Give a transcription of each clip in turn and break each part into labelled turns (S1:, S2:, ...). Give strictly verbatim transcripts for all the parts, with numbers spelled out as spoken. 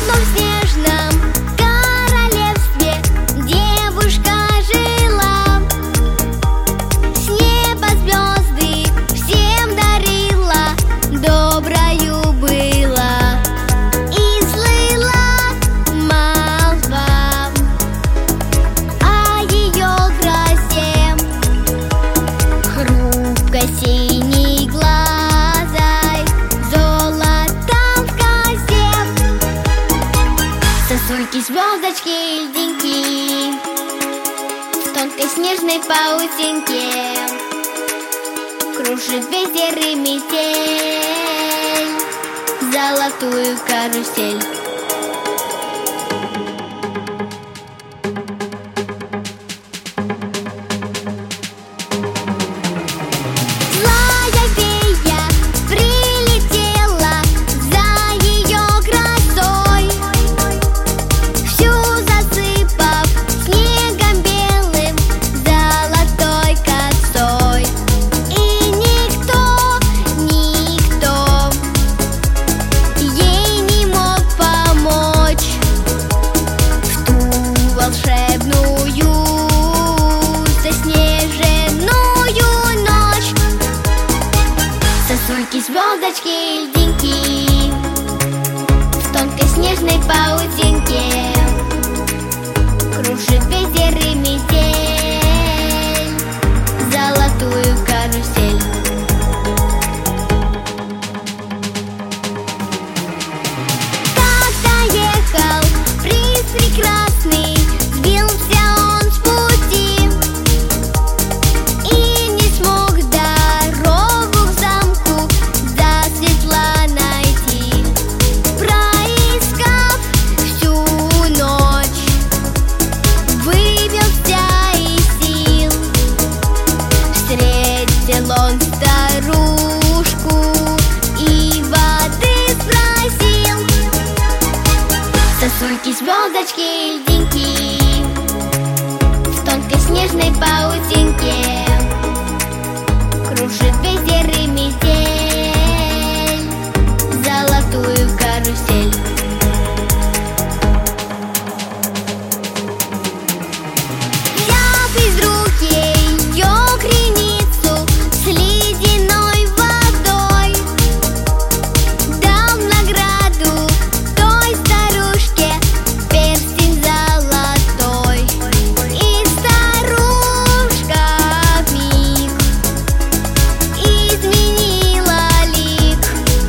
S1: одном снежном королевстве девушка жила. С неба звезды всем дарила, доброю была. И слыла молва о ее красе, хрупкой синей глазой, золотом в косе. Сосульки, звездочки, льдинки в тонкой снежной паутинке кружит ветер и метель золотую карусель. Злая фея прилетела за ее красой, всю засыпав снегом белым, золотой косой. И никто, никто ей не мог помочь в ту волшебную заснеженную ночь. Сосульки, звездочки, льдинки в тонкой снежной паутинке кружит ветер и метель золотую карусель. Когда ехал принц прекрасный, сбился он с пути и не смог дорогу к замку засветла найти. Проискав всю ночь, выбился из сил. Встретил он старушку и воды спросил. Сосульки, звездочки, льдинки в тонкой снежной паутинке кружит ветер и метель золотую карусель. Взяв из рук ее креницу с ледяной водой, дал награду той старушке перстень золотой. И старушка вмиг изменила лик.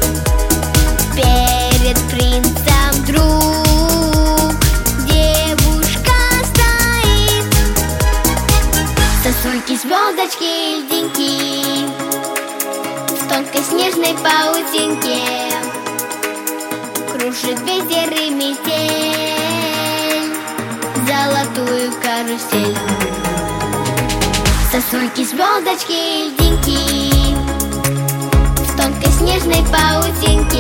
S1: Перед принцем вдруг девушка стоит. Сосульки, звездочки, льдинки в тонкой снежной паутинке кружит ветер и метель золотую карусель. Сосульки, звездочки, льдинки в тонкой снежной паутинке